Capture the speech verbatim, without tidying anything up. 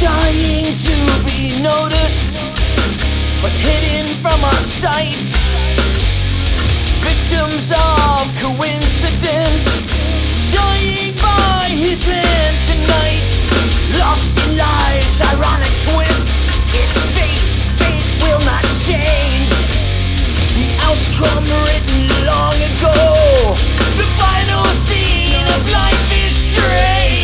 dying to be noticed, but hidden from our sight. Victims of coincidence, dying by his hand tonight. Lost in life's ironic twist, it's fate, fate will not change. The outcome written long ago, the final scene of life is strange.